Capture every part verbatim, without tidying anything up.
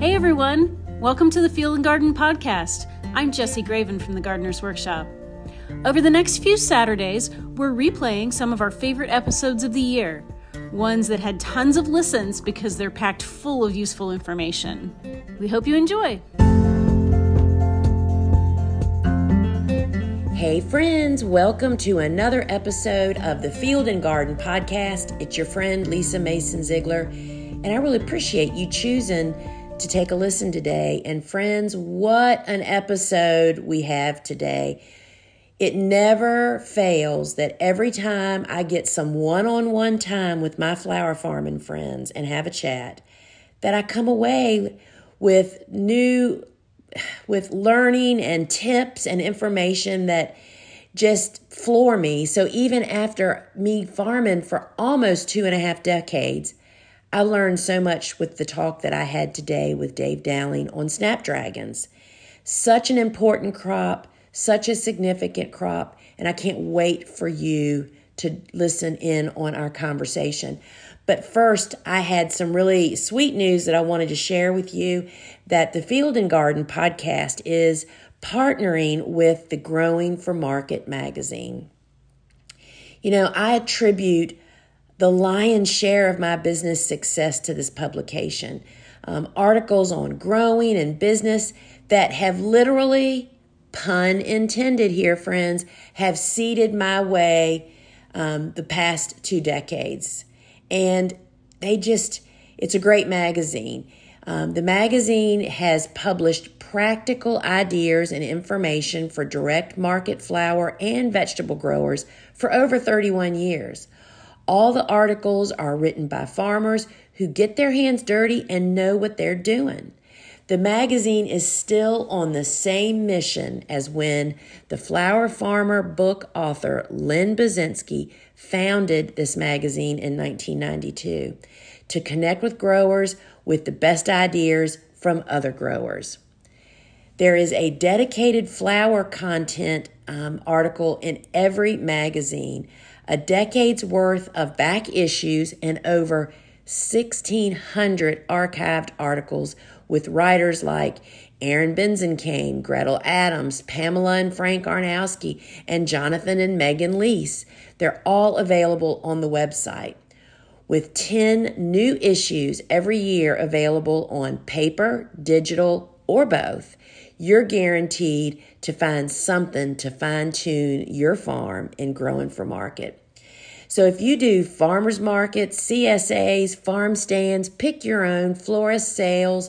Hey everyone, welcome to the Field and Garden Podcast. I'm Jessie Graven from the Gardener's Workshop. Over the next few Saturdays, we're replaying some of our favorite episodes of the year, ones that had tons of listens because they're packed full of useful information. We hope you enjoy. Hey friends, welcome to another episode of the Field and Garden Podcast. It's your friend Lisa Mason Ziegler, and I really appreciate you choosing to take a listen today. And friends, what an episode we have today. It never fails that every time I get some one-on-one time with my flower farming friends and have a chat, that I come away with new, with learning and tips and information that just floor me. So even after me farming for almost two and a half decades, I learned so much with the talk that I had today with Dave Dowling on snapdragons. Such an important crop, such a significant crop, and I can't wait for you to listen in on our conversation. But first, I had some really sweet news that I wanted to share with you, that the Field and Garden Podcast is partnering with the Growing for Market magazine. You know, I attribute the lion's share of my business success to this publication. Um, articles on growing and business that have literally, pun intended here, friends, have seeded my way um, the past two decades. And they just, it's a great magazine. Um, the magazine has published practical ideas and information for direct market flower and vegetable growers for over thirty-one years. All the articles are written by farmers who get their hands dirty and know what they're doing. The magazine is still on the same mission as when the flower farmer book author Len Basinski founded this magazine in nineteen ninety-two to connect with growers with the best ideas from other growers. There is a dedicated flower content um, article in every magazine, a decade's worth of back issues, and over sixteen hundred archived articles with writers like Aaron Benzenkane, Gretel Adams, Pamela and Frank Arnowski, and Jonathan and Megan Lease. They're all available on the website, with ten new issues every year available on paper, digital, or both. You're guaranteed to find something to fine-tune your farm in Growing for Market. So if you do farmers markets, C S As, farm stands, pick your own, florist sales,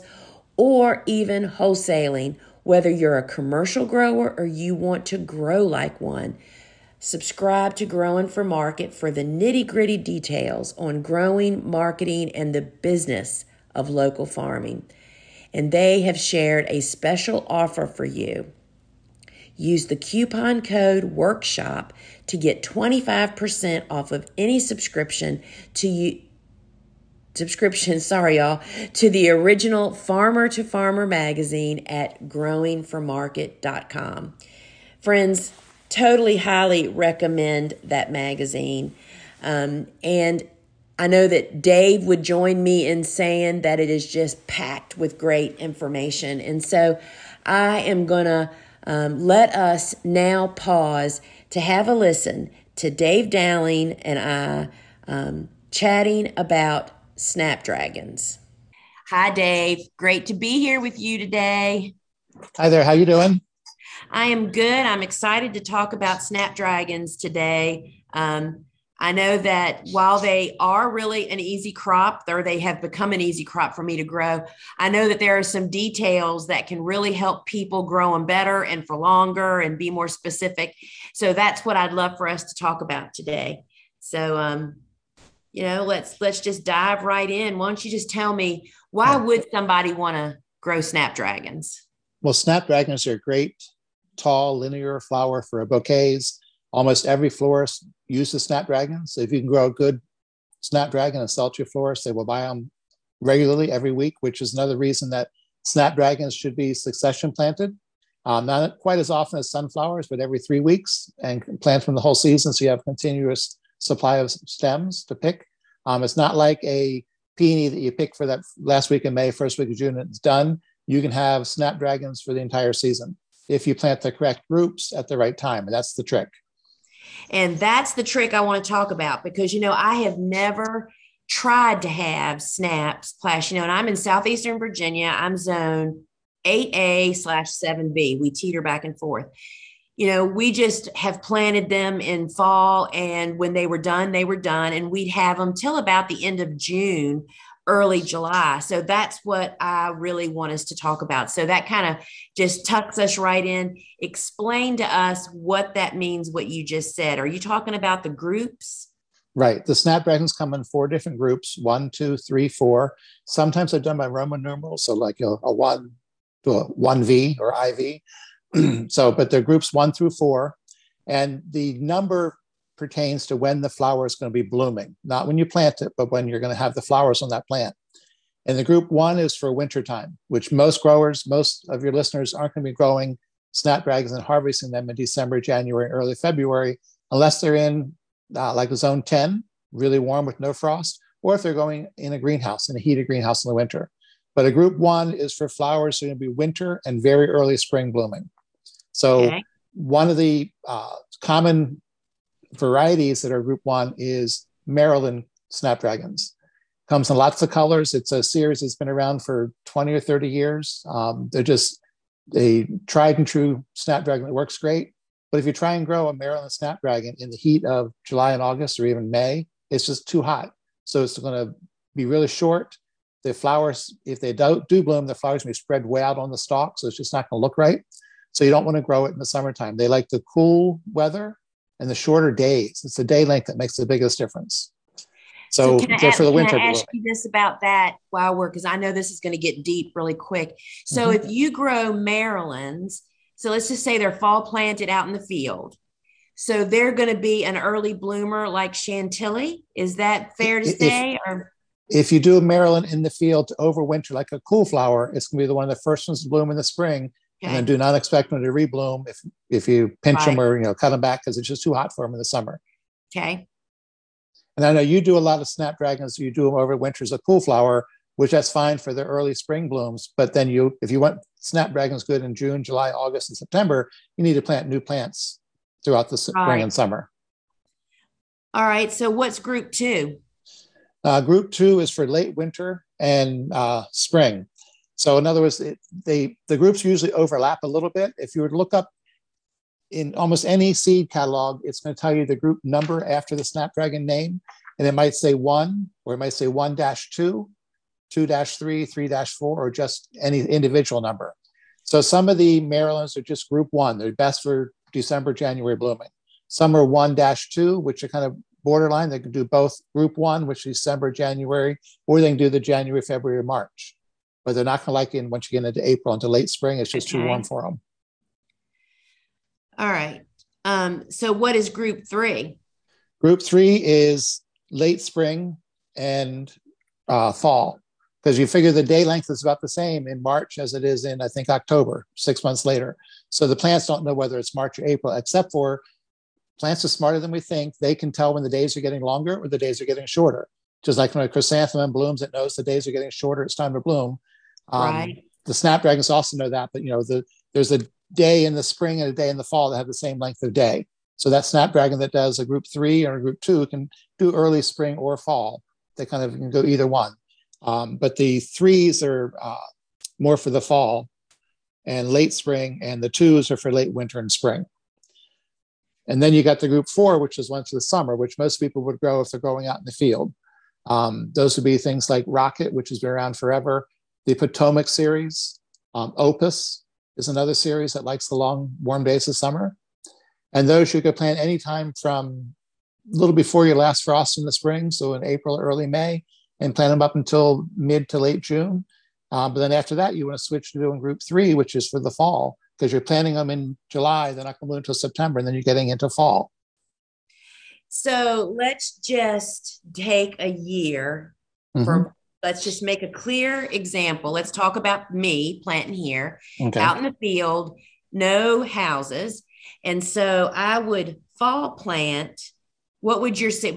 or even wholesaling, whether you're a commercial grower or you want to grow like one, subscribe to Growing for Market for the nitty-gritty details on growing, marketing, and the business of local farming. And they have shared a special offer for you. Use the coupon code WORKSHOP to get twenty-five percent off of any subscription to you. Subscription, sorry y'all, to the original Farmer to Farmer magazine at growing for market dot com. Friends, totally highly recommend that magazine. Um, and I know that Dave would join me in saying that it is just packed with great information. And so I am going to um, let us now pause to have a listen to Dave Dowling and I um, chatting about snapdragons. Hi, Dave. Great to be here with you today. Hi there. How you doing? I am good. I'm excited to talk about snapdragons today. Um, I know that while they are really an easy crop, or they have become an easy crop for me to grow, I know that there are some details that can really help people grow them better and for longer and be more specific. So that's what I'd love for us to talk about today. So, um, you know, let's let's just dive right in. Why don't you just tell me, why would somebody want to grow snapdragons? Well, snapdragons are a great, tall, linear flower for bouquets. Almost every florist uses snapdragons. So if you can grow a good snapdragon and sell to your florist, they will buy them regularly every week, which is another reason that snapdragons should be succession planted. Um, not quite as often as sunflowers, but every three weeks and plant them the whole season so you have continuous supply of stems to pick. Um, it's not like a peony that you pick for that last week of May, first week of June, and it's done, you can have snapdragons for the entire season if you plant the correct groups at the right time. And that's the trick. And that's the trick I want to talk about, because, you know, I have never tried to have snaps splash, you know, and I'm in Southeastern Virginia. I'm zone eight A slash seven B. We teeter back and forth. You know, we just have planted them in fall, and when they were done, they were done, and we'd have them till about the end of June, early July. So that's what I really want us to talk about. So that kind of just tucks us right in. Explain to us what that means, what you just said. Are you talking about the groups? Right. The snapdragons come in four different groups: one, two, three, four. Sometimes they're done by Roman numerals, so like a, a one to a one V or I V. So, but they're groups one through four, and the number pertains to when the flower is going to be blooming, not when you plant it, but when you're going to have the flowers on that plant. And the group one is for wintertime, which most growers, most of your listeners aren't going to be growing snapdragons and harvesting them in December, January, early February, unless they're in uh, like a zone ten, really warm with no frost, or if they're going in a greenhouse, in a heated greenhouse in the winter. But a group one is for flowers that are going to be winter and very early spring blooming. So okay. One of the uh, common varieties that are group one is Maryland snapdragons. Comes in lots of colors. It's a series that's been around for twenty or thirty years. Um, they're just a tried and true snapdragon that works great. But if you try and grow a Maryland snapdragon in the heat of July and August or even May, it's just too hot. So it's going to be really short. The flowers, if they do, do bloom, the flowers may spread way out on the stalk, so it's just not going to look right. So you don't want to grow it in the summertime. They like the cool weather and the shorter days. It's the day length that makes the biggest difference. So, so they're I, for the winter. Can I ask you this about that while we're, because I know this is going to get deep really quick. So mm-hmm. if you grow Marylands, so let's just say they're fall planted out in the field. So they're going to be an early bloomer like Chantilly. Is that fair to if, say? Or if you do a Maryland in the field to overwinter like a cool flower, it's going to be the one of the first ones to bloom in the spring. Okay. And then do not expect them to rebloom if if you pinch right. them or you know cut them back because it's just too hot for them in the summer. Okay. And I know you do a lot of snapdragons. You do them over winter as a cool flower, which that's fine for the early spring blooms. But then you, if you want snapdragons good in June, July, August, and September, you need to plant new plants throughout the spring right. and summer. All right. So what's group two? Uh, group two is for late winter and uh, spring. So in other words, it, they the groups usually overlap a little bit. If you were to look up in almost any seed catalog, it's going to tell you the group number after the snapdragon name. And it might say one, or it might say one dash two, two dash three, three dash four, or just any individual number. So some of the Marylands are just group one. They're best for December, January blooming. Some are one dash two, which are kind of borderline. They can do both group one, which is December, January, or they can do the January, February, March. But they're not going to like it once you get into April into late spring. It's just okay. too warm for them. All right. Um, so what is group three? Group three is late spring and uh, fall, because you figure the day length is about the same in March as it is in, I think, October, six months later. So the plants don't know whether it's March or April, except for plants are smarter than we think. They can tell when the days are getting longer or the days are getting shorter. Just like when a chrysanthemum blooms, it knows the days are getting shorter. It's time to bloom. Um, right. The snapdragons also know that, but you know, the, there's a day in the spring and a day in the fall that have the same length of day. So that snapdragon that does a group three or a group two can do early spring or fall. They kind of can go either one. Um, but the threes are uh, more for the fall and late spring, and the twos are for late winter and spring. And then you got the group four, which is one for the summer, which most people would grow if they're going out in the field. Um, those would be things like Rocket, which has been around forever. The Potomac series, um, Opus is another series that likes the long, warm days of summer. And those you could plant anytime from a little before your last frost in the spring, so in April, early May, and plant them up until mid to late June. Uh, but then after that, you want to switch to doing group three, which is for the fall, because you're planting them in July, they're not going to bloom until September, and then you're getting into fall. So let's just take a year mm-hmm. for, let's just make a clear example. Let's talk about me planting here okay. out in the field, no houses. And so I would fall plant. What would your, I mean,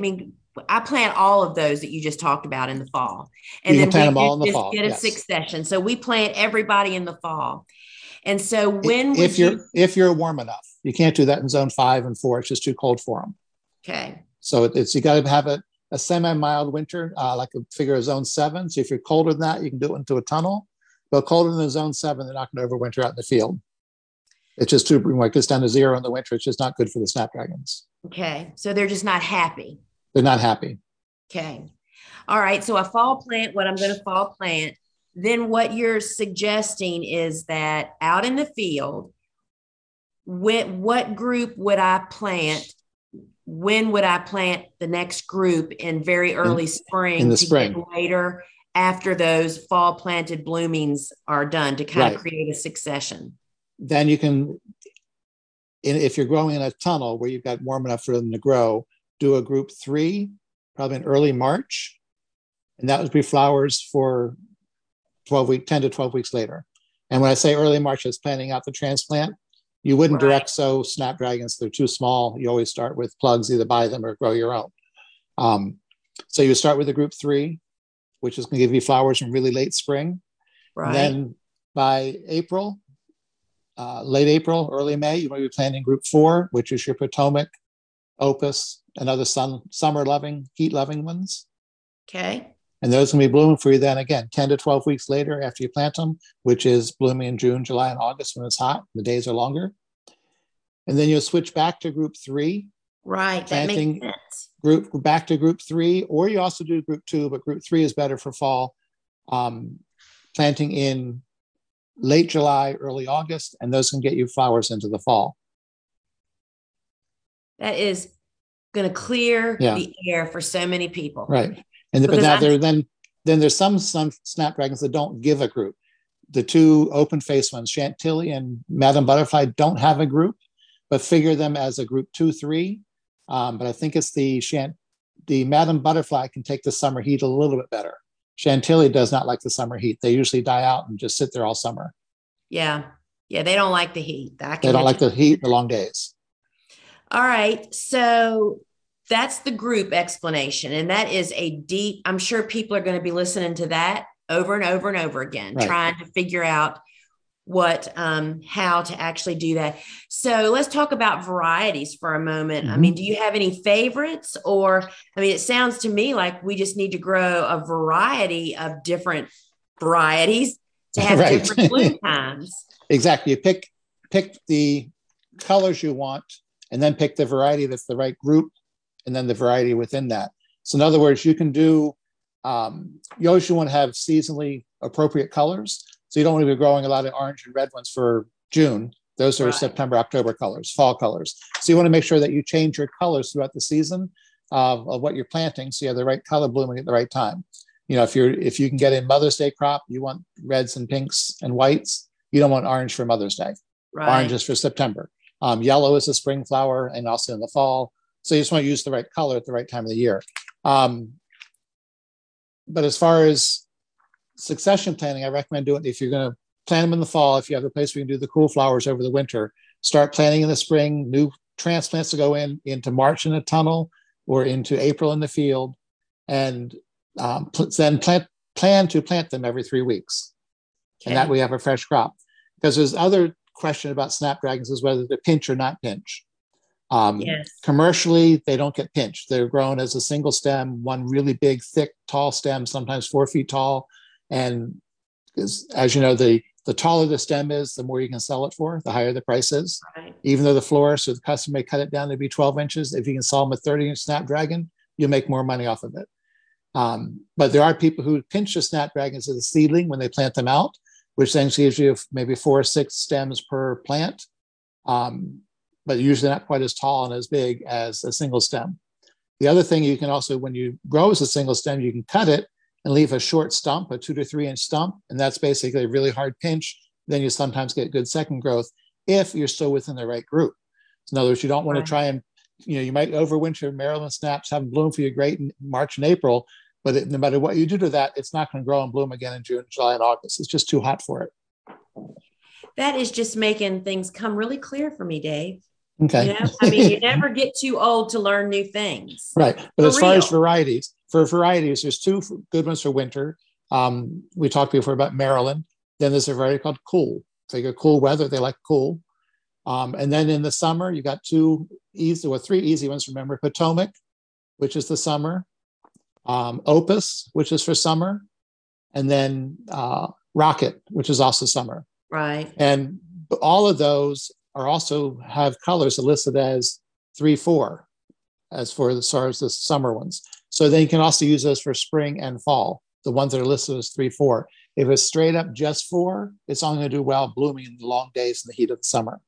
I plant all of those that you just talked about in the fall. And You then can plant we them all in the just fall. get a Yes. succession. So we plant everybody in the fall. And so when if would you're you, if you're warm enough, you can't do that in zone five and four. It's just too cold for them. okay. So it, it's you got to have a, a semi-mild winter, uh, like a figure of zone seven. So if you're colder than that, you can do it into a tunnel. But colder than zone seven, they're not going to overwinter out in the field. It's just too, when it gets down to zero in the winter, it's just not good for the snapdragons. Okay. So they're just not happy. They're not happy. Okay. All right. So a fall plant, what I'm going to fall plant, then what you're suggesting is that out in the field, when, what group would I plant? When would I plant the next group in very early in, spring in the to spring. get later after those fall planted bloomings are done to kind Right. of create a succession? Then you can, if you're growing in a tunnel where you've got warm enough for them to grow, do a group three, probably in early March. And that would be flowers for twelve weeks, ten to twelve weeks later. And when I say early March, it's planting out the transplant. You wouldn't Right. direct sow snapdragons. They're too small. You always start with plugs, either buy them or grow your own. Um, so you start with a group three, which is going to give you flowers in really late spring. Right. And then by April, uh, late April, early May, you might be planting group four, which is your Potomac, Opus, and other sun, summer-loving, heat-loving ones. Okay. And those can be blooming for you then again, ten to twelve weeks later after you plant them, which is blooming in June, July, and August when it's hot. The days are longer. And then you'll switch back to group three. Right. That Planting makes sense. group back to group three, or you also do group two, but group three is better for fall. Um, planting in late July, early August, and those can get you flowers into the fall. That is going to clear Yeah. the air for so many people. Right. And the, but Because now I'm- there then then there's some some snapdragons that don't give a group. The two open face ones, Chantilly and Madame Butterfly, don't have a group, but figure them as a group two, three. Um, but I think it's the Chant the Madame Butterfly can take the summer heat a little bit better. Chantilly does not like the summer heat. They usually die out and just sit there all summer. Yeah. Yeah. They don't like the heat. I can They don't like mention- the heat, the long days. All right. So that's the group explanation. And that is a deep, I'm sure people are going to be listening to that over and over and over again, Right. trying to figure out what, um, how to actually do that. So let's talk about varieties for a moment. I Mhm. mean, do you have any favorites? Or, I mean, it sounds to me like we just need to grow a variety of different varieties to have Right. different bloom times. Exactly. You pick pick the colors you want, and then pick the variety that's the right group, and then the variety within that. So in other words, you can do, um, you always want to have seasonally appropriate colors. So you don't want to be growing a lot of orange and red ones for June. Those are Right. September, October colors, fall colors. So you want to make sure that you change your colors throughout the season of, of what you're planting, so you have the right color blooming at the right time. You know, if you're if you can get a Mother's Day crop, you want reds and pinks and whites. You don't want orange for Mother's Day. Right. Orange is for September. Um, yellow is a spring flower and also in the fall. So you just want to use the right color at the right time of the year. Um, but as far as succession planting, I recommend doing it if you're going to plant them in the fall. If you have a place where you can do the cool flowers over the winter, start planting in the spring. New transplants to go in into March in a tunnel or into April in the field, and um, pl- then plant plan to plant them every three weeks, Okay. and that way you have a fresh crop. Because there's other question about snapdragons is whether they pinch or not pinch. Um, Yes. Commercially, they don't get pinched. They're grown as a single stem, one really big, thick, tall stem, sometimes four feet tall. And as, as you know, the, the taller the stem is, the more you can sell it for, the higher the price is. Right. Even though the florist or the customer may cut it down to be twelve inches, if you can sell them a thirty inch snapdragon, you'll make more money off of it. Um, but there are people who pinch the snapdragons as a seedling when they plant them out, which then gives you maybe four or six stems per plant, um, but usually not quite as tall and as big as a single stem. The other thing you can also, when you grow as a single stem, you can cut it and leave a short stump, a two to three inch stump, and that's basically a really hard pinch. Then you sometimes get good second growth if you're still within the right group. So in other words, you don't want Right. to try and, you know, you might overwinter Maryland snaps, have them bloom for you great in March and April, but it, no matter what you do to that, it's not going to grow and bloom again in June, July, and August. It's just too hot for it. That is just making things come really clear for me, Dave. Okay. You know, I mean, you never get too old to learn new things. Right. But For as far real. as varieties, for varieties, there's two good ones for winter. Um, we talked before about Maryland. Then there's a variety called Cool. So you get cool weather, they like cool. Um, and then in the summer, you got two easy, well, three easy ones. Remember Potomac, which is the summer, um, Opus, which is for summer, and then uh, Rocket, which is also summer. Right. And all of those are also have colors listed as three, four, as for as far as the summer ones. So then you can also use those for spring and fall, the ones that are listed as three, four. If it's straight up just four, it's only going to do well blooming in the long days in the heat of the summer.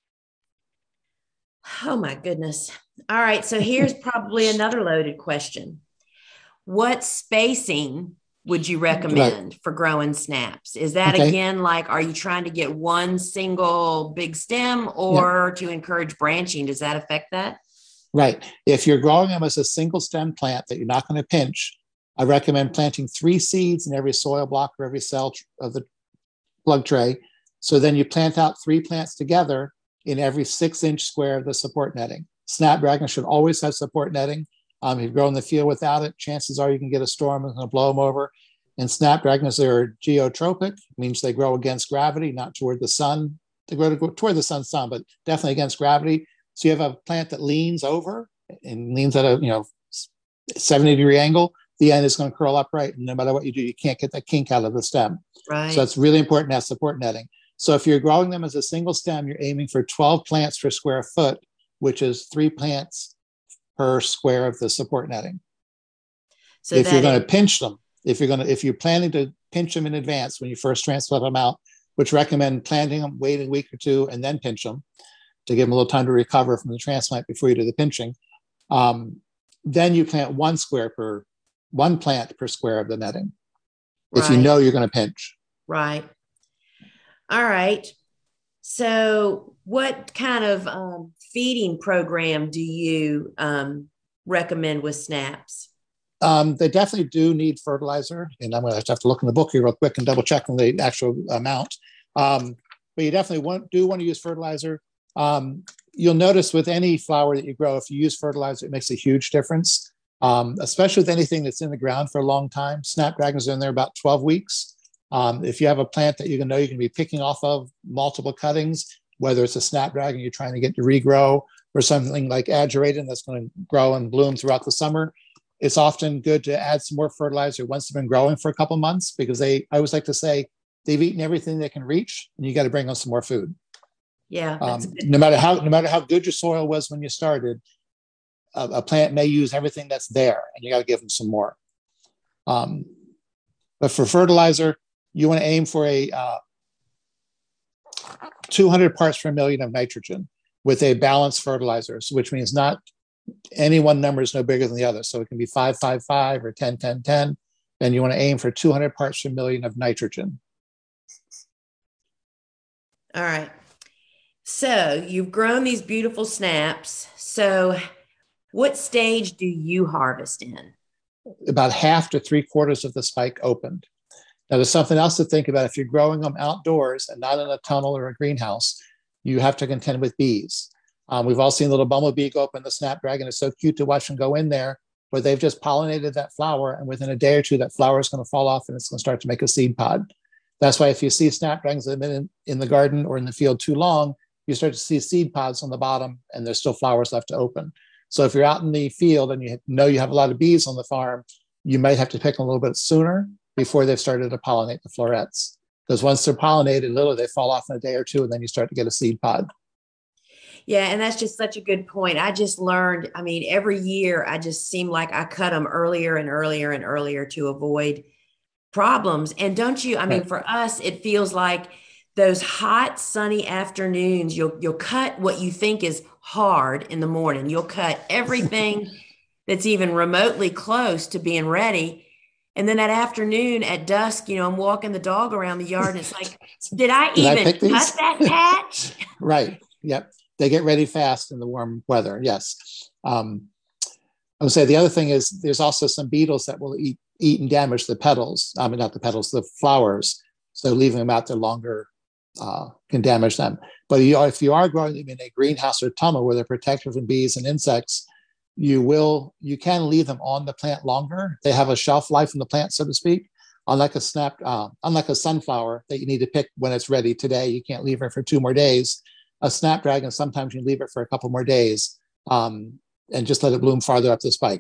Oh my goodness. All right. So here's probably another loaded question. What spacing would you recommend right. for growing snaps? Is that okay. again, like, are you trying to get one single big stem or yeah. to encourage branching? Does that affect that? Right. If you're growing them as a single stem plant that you're not going to pinch, I recommend planting three seeds in every soil block or every cell of the plug tray. So then you plant out three plants together in every six inch square of the support netting. Snapdragon should always have support netting. Um, if you grow in the field without it, chances are you can get a storm that's going to blow them over. And snapdragons are geotropic, means they grow against gravity, not toward the sun. They grow toward the sun, sun, but definitely against gravity. So you have a plant that leans over and leans at a you know seventy degree angle. The end is going to curl upright, and no matter what you do, you can't get that kink out of the stem. Right. So it's really important to have support netting. So if you're growing them as a single stem, you're aiming for twelve plants per square foot, which is three plants per square of the support netting. So if you're going to pinch them, if you're going to, if you're planning to pinch them in advance when you first transplant them out, which recommend planting them, wait a week or two, and then pinch them to give them a little time to recover from the transplant before you do the pinching. Um, then you plant one square per one plant per square of the netting. If right. you know you're going to pinch. Right. All right. So what kind of um, feeding program do you um, recommend with snaps? Um, they definitely do need fertilizer. And I'm going to have to look in the book here real quick and double check on the actual amount. Um, but you definitely want, do want to use fertilizer. Um, you'll notice with any flower that you grow, if you use fertilizer, it makes a huge difference, um, especially with anything that's in the ground for a long time. Snapdragons are in there about twelve weeks. Um, if you have a plant that you can know you can be picking off of multiple cuttings, whether it's a snapdragon you're trying to get to regrow or something like ageratin that's going to grow and bloom throughout the summer, it's often good to add some more fertilizer once they've been growing for a couple months, because they, I always like to say, they've eaten everything they can reach, and you got to bring them some more food. Yeah. Um, no matter how, no matter how good your soil was when you started, a, a plant may use everything that's there, and you got to give them some more. Um, but for fertilizer, you want to aim for a uh, two hundred parts per million of nitrogen with a balanced fertilizer, so which means not any one number is no bigger than the other. So it can be five, five, five or ten, ten, ten. Then you want to aim for two hundred parts per million of nitrogen. All right. So you've grown these beautiful snaps. So what stage do you harvest in? About half to three quarters of the spike opened. Now, there's something else to think about. If you're growing them outdoors and not in a tunnel or a greenhouse, you have to contend with bees. Um, we've all seen little bumblebee go up in the snapdragon. It's so cute to watch them go in there, but they've just pollinated that flower, and within a day or two, that flower is going to fall off and it's going to start to make a seed pod. That's why if you see snapdragons that have been in, in the garden or in the field too long, you start to see seed pods on the bottom, and there's still flowers left to open. So if you're out in the field and you know you have a lot of bees on the farm, you might have to pick them a little bit sooner before they've started to pollinate the florets. Because once they're pollinated, literally they fall off in a day or two, and then you start to get a seed pod. Yeah, and that's just such a good point. I just learned, I mean, every year I just seem like I cut them earlier and earlier and earlier to avoid problems. And don't you, I mean, right. for us, it feels like those hot, sunny afternoons, you'll you'll cut what you think is hard in the morning. You'll cut everything that's even remotely close to being ready. And then that afternoon at dusk, you know, I'm walking the dog around the yard, and it's like, did I did even I cut that patch? Right. Yep. They get ready fast in the warm weather. Yes. Um, I would say the other thing is there's also some beetles that will eat, eat and damage the petals. I mean, not the petals, the flowers. So leaving them out there longer uh, can damage them. But you, if you are growing them in a greenhouse or tunnel where they're protected from bees and insects, you will you can leave them on the plant longer. They have a shelf life in the plant, so to speak. Unlike a snap, uh, unlike a sunflower that you need to pick when it's ready today, you can't leave it for two more days. A snapdragon, sometimes you leave it for a couple more days um, and just let it bloom farther up the spike.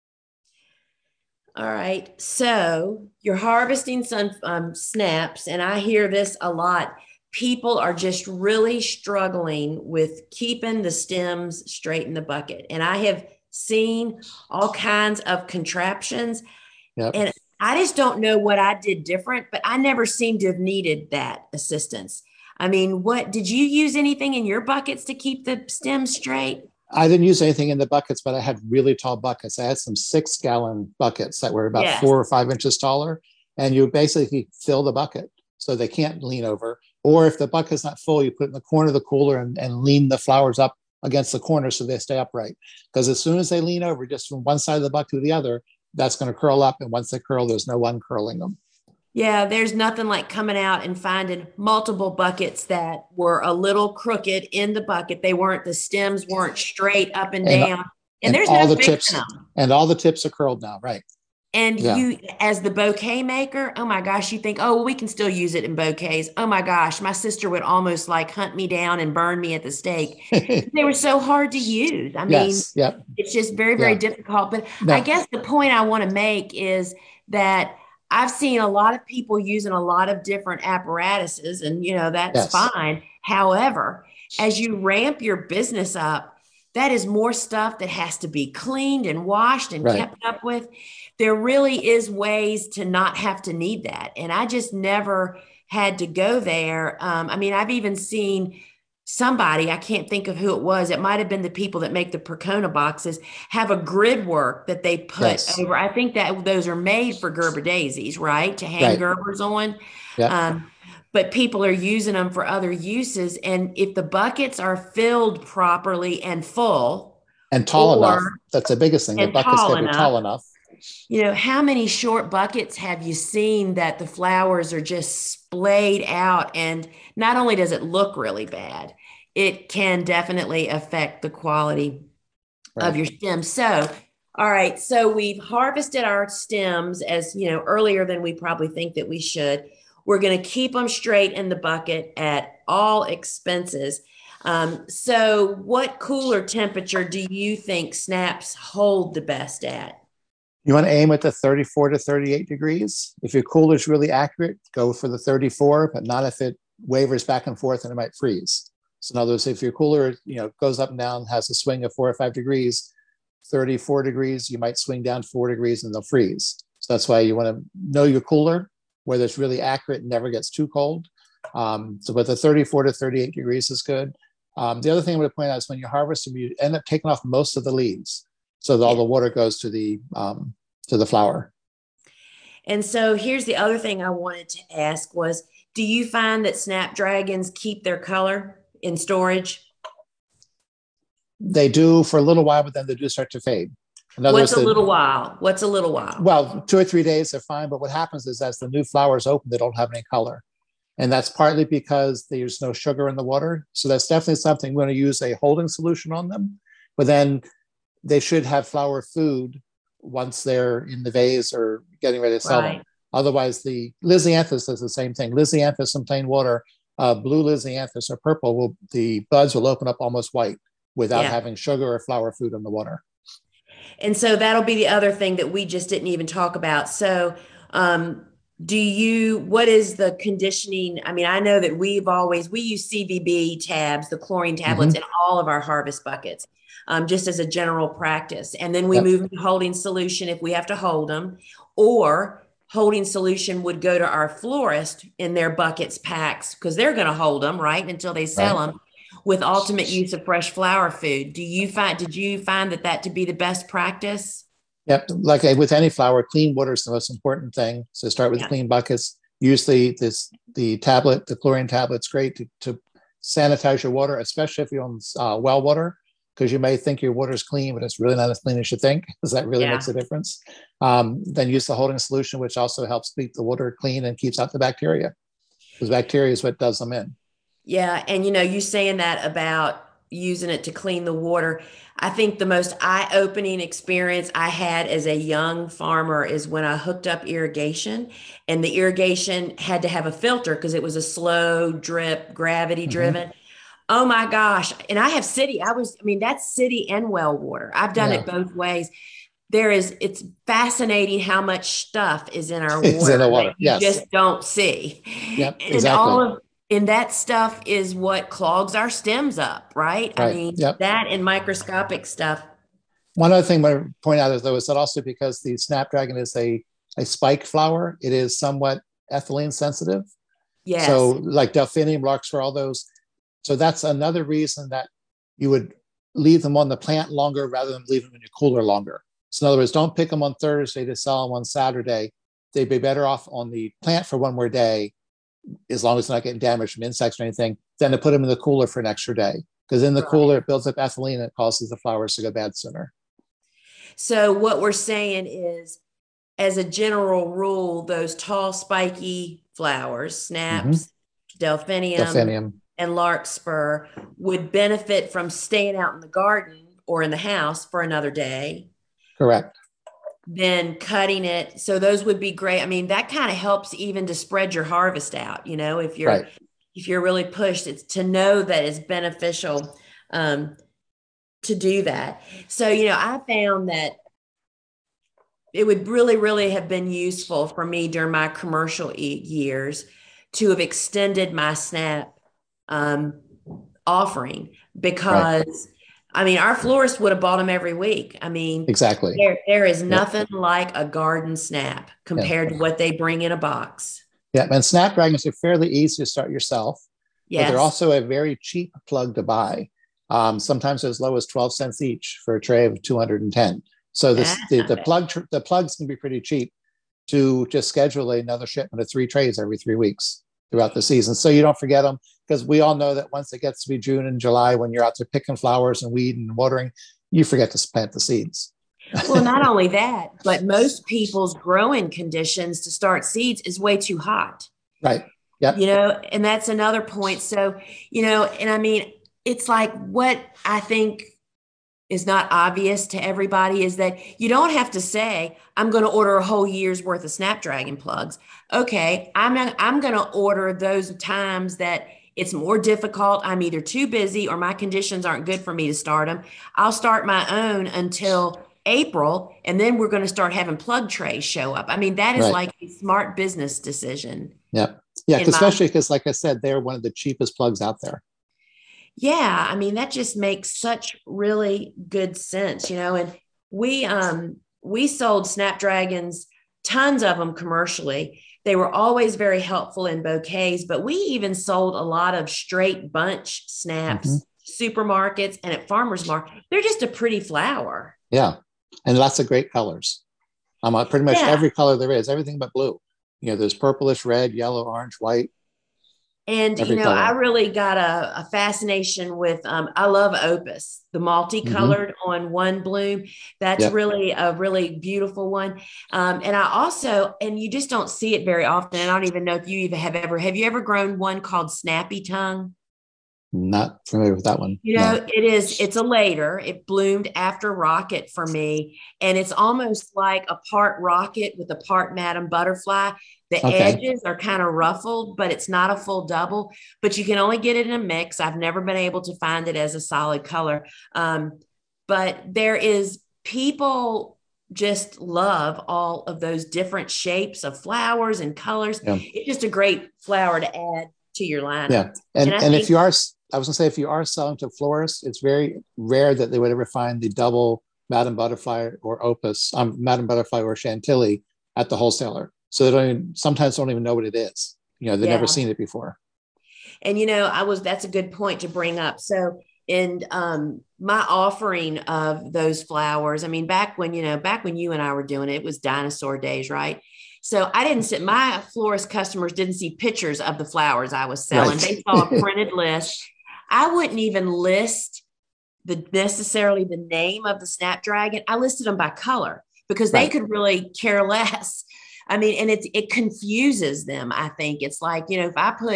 All right. So you're harvesting sun um, snaps, and I hear this a lot. People are just really struggling with keeping the stems straight in the bucket. And I have seen all kinds of contraptions. Yep. And I just don't know what I did different, but I never seem to have needed that assistance. I mean, what did you use anything in your buckets to keep the stems straight? I didn't use anything in the buckets, but I had really tall buckets. I had some six gallon buckets that were about yes. four or five inches taller. And you basically fill the bucket so they can't lean over. Or if the bucket's not full, you put it in the corner of the cooler and, and lean the flowers up against the corner so they stay upright. Because as soon as they lean over just from one side of the bucket to the other, that's going to curl up. And once they curl, there's no uncurling them. Yeah, there's nothing like coming out and finding multiple buckets that were a little crooked in the bucket. They weren't, the stems weren't straight up and, and down. And, and there's all no the tips them. And all the tips are curled now, right? And yeah. you, as the bouquet maker, oh my gosh, you think, oh, we can still use it in bouquets. Oh my gosh, my sister would almost like hunt me down and burn me at the stake. They were so hard to use. I mean, yes. yep. it's just very, very yeah. difficult. But no. I guess the point I want to make is that I've seen a lot of people using a lot of different apparatuses, and, you know, that's yes. fine. However, as you ramp your business up, that is more stuff that has to be cleaned and washed and right. kept up with. There really is ways to not have to need that. And I just never had to go there. Um, I mean, I've even seen somebody, I can't think of who it was. It might've been the people that make the Percona boxes, have a grid work that they put yes. over. I think that those are made for Gerber daisies, right? To hang right. Gerbers on. Yep. Um, but people are using them for other uses. And if the buckets are filled properly and full. And tall or, enough, that's the biggest thing. The buckets got to be tall enough. You know, how many short buckets have you seen that the flowers are just splayed out? And not only does it look really bad, it can definitely affect the quality right. of your stems. So, all right. So we've harvested our stems as, you know, earlier than we probably think that we should. We're going to keep them straight in the bucket at all expenses. Um, so what cooler temperature do you think snaps hold the best at? You want to aim at the thirty-four to thirty-eight degrees. If your cooler is really accurate, go for the thirty-four, but not if it wavers back and forth and it might freeze. So in other words, if your cooler, you know, goes up and down, has a swing of four or five degrees, thirty-four degrees, you might swing down four degrees and they'll freeze. So that's why you want to know your cooler, whether it's really accurate and never gets too cold. Um, so but the thirty-four to thirty-eight degrees is good. Um, the other thing I'm going to point out is when you harvest them, you end up taking off most of the leaves. So that all the water goes to the um, to the flower. And so here's the other thing I wanted to ask was, do you find that snapdragons keep their color in storage? They do for a little while, but then they do start to fade. In other What's words, a the, little while? What's a little while? Well, two or three days they're fine. But what happens is as the new flowers open, they don't have any color. And that's partly because there's no sugar in the water. So that's definitely something we're going to use a holding solution on them. But then they should have flower food once they're in the vase or getting ready to sell right. them. Otherwise, the Lisianthus does the same thing. Lisianthus in plain water, uh, blue Lisianthus or purple, will the buds will open up almost white without yeah. having sugar or flower food in the water. And so that'll be the other thing that we just didn't even talk about. So um, do you, what is the conditioning? I mean, I know that we've always, we use C V B tabs, the chlorine tablets mm-hmm. in all of our harvest buckets. Um, just as a general practice. And then we yep. move into holding solution if we have to hold them, or holding solution would go to our florist in their buckets packs because they're going to hold them right until they sell right. them with ultimate use of fresh flower food. Do you find, did you find that that to be the best practice? Yep. Like with any flower, clean water is the most important thing. So start with yeah. clean buckets. Use the, this, the tablet, the chlorine tablet's great to, to sanitize your water, especially if you're on uh, well water. Because you may think your water is clean, but it's really not as clean as you think, because that really yeah. makes a difference. Um, then use the holding solution, which also helps keep the water clean and keeps out the bacteria, because bacteria is what does them in. Yeah. And, you know, you saying that about using it to clean the water. I think the most eye opening experience I had as a young farmer is when I hooked up irrigation, and the irrigation had to have a filter because it was a slow drip, gravity Hmm. driven. Oh my gosh. And I have city. I was, I mean, that's city and well water. I've done Yeah, it both ways. There is, it's fascinating how much stuff is in our it's in water the that water. you Yes. just don't see. Yep. And all Exactly. of, and that stuff is what clogs our stems up, right? I Right. mean, Yep. that and microscopic stuff. One other thing I want to point out is though is that also because the snapdragon is a a spike flower, it is somewhat ethylene sensitive. So Yes. like delphinium, larkspur, all those. So that's another reason that you would leave them on the plant longer rather than leave them in your cooler longer. So in other words, don't pick them on Thursday to sell them on Saturday. They'd be better off on the plant for one more day, as long as they're not getting damaged from insects or anything, than to put them in the cooler for an extra day. Because in the Right. cooler, it builds up ethylene and it causes the flowers to go bad sooner. So what we're saying is, as a general rule, those tall, spiky flowers, Mm-hmm. snaps, delphinium, Delphinium, and larkspur, would benefit from staying out in the garden or in the house for another day, correct. then cutting it. So those would be great. I mean, that kind of helps even to spread your harvest out. You know, if you're Right. if you're really pushed, it's to know that it's beneficial um, to do that. So, you know, I found that it would really, really have been useful for me during my commercial e- years to have extended my SNAP um, offering, Right. because I mean, our florist would have bought them every week. I mean, Exactly. there, there is Yep. nothing like a garden SNAP Yeah. compared to what they bring in a box. Yeah. And snapdragons are fairly easy to start yourself, but they're Yes. also a very cheap plug to buy. Um, sometimes as low as twelve cents each for a tray of two hundred ten. So Ah, this the, the plug the plugs can be pretty cheap to just schedule another shipment of three trays every three weeks throughout the season. So you don't forget them, because we all know that once it gets to be June and July, when you're out there picking flowers and weed and watering, you forget to plant the seeds. well, not only that, but most people's growing conditions to start seeds is way too hot. Right. Yep. You know, and that's another point. So, you know, and I mean, it's like what I think is not obvious to everybody is that you don't have to say, I'm going to order a whole year's worth of Snapdragon plugs. Okay, I'm not, I'm going to order those times that it's more difficult. I'm either too busy or my conditions aren't good for me to start them. I'll start my own until April, and then we're going to start having plug trays show up. I mean, that is Right. like a smart business decision. Yep. Yeah. In my Especially because, like I said, they're one of the cheapest plugs out there. Yeah, I mean that just makes such really good sense, you know. And we um we sold Snapdragons, tons of them commercially. They were always very helpful in bouquets, but we even sold a lot of straight bunch Mm-hmm. snaps, supermarkets and at farmers market. They're just a pretty flower. Yeah. And lots of great colors. Um, uh, pretty much Yeah. every color there is, everything but blue. You know, there's purplish, red, yellow, orange, white, And, you every know, I color. really got a, a fascination with, um, I love Opus, the Mm-hmm. multicolored on one bloom. That's Yep. really a really beautiful one. Um, and I also, and you just don't see it very often. And I don't even know if you even have ever, have you ever grown one called Snappy Tongue? Not familiar with that one. You know, No. it is, it's a later, it bloomed after rocket for me. And it's almost like a part rocket with a part Madam Butterfly. The Okay. edges are kind of ruffled, but it's not a full double, but you can only get it in a mix. I've never been able to find it as a solid color. Um, but there is people just love all of those different shapes of flowers and colors. Yeah. It's just a great flower to add to your lineup. Yeah. And And I and think if you are, I was gonna say, if you are selling to florists, it's very rare that they would ever find the double Madame Butterfly or Opus, um, Madame Butterfly or Chantilly at the wholesaler. So they don't even, sometimes don't even know what it is. You know, they've Yeah. never seen it before. And you know, I was that's a good point to bring up. So in um my offering of those flowers, I mean, back when, you know, back when you and I were doing it, it was dinosaur days, right? So I didn't sit, my florist customers didn't see pictures of the flowers I was selling. They saw a Right. printed list. I wouldn't even list the necessarily the name of the Snapdragon. I listed them by color because they Right. could really care less. I mean, and it it confuses them. I think it's like, you know, if I put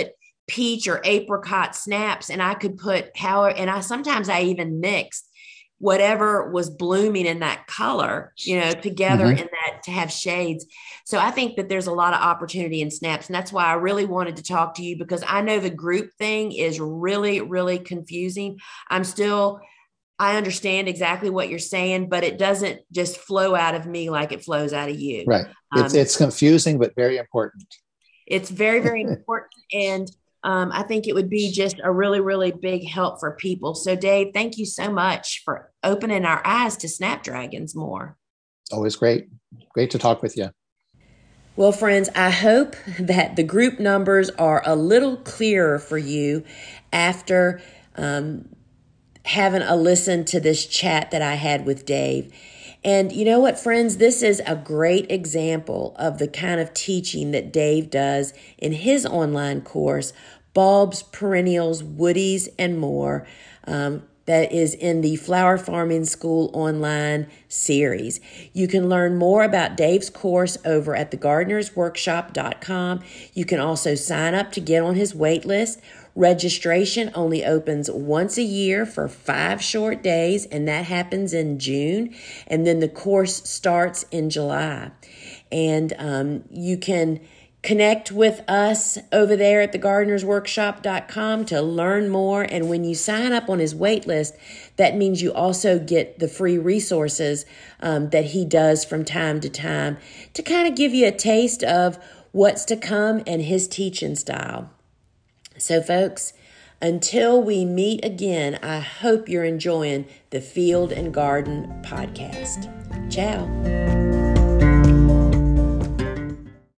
peach or apricot snaps, and I could put how, and I sometimes I even mixed whatever was blooming in that color, you know, together mm-hmm. in that to have shades. So I think that there's a lot of opportunity in snaps. And that's why I really wanted to talk to you, because I know the group thing is really, really confusing. I'm still, I understand exactly what you're saying, but it doesn't just flow out of me like it flows out of you. Right. It's, um, it's confusing, but very important. It's very, very important. And Um, I think it would be just a really, really big help for people. So, Dave, thank you so much for opening our eyes to snapdragons more. Always great. Great to talk with you. Well, friends, I hope that the group numbers are a little clearer for you after um, having a listen to this chat that I had with Dave. And you know what, friends, this is a great example of the kind of teaching that Dave does in his online course, Bulbs, Perennials, Woodies, and More, um, that is in the Flower Farming School online series. You can learn more about Dave's course over at the gardeners workshop dot com. You can also sign up to get on his wait list. Registration only opens once a year for five short days, and that happens in June. And then the course starts in July. And um, you can connect with us over there at the gardeners workshop dot com to learn more. And when you sign up on his wait list, that means you also get the free resources um, that he does from time to time to kind of give you a taste of what's to come and his teaching style. So, folks, until we meet again, I hope you're enjoying the Field and Garden podcast. Ciao.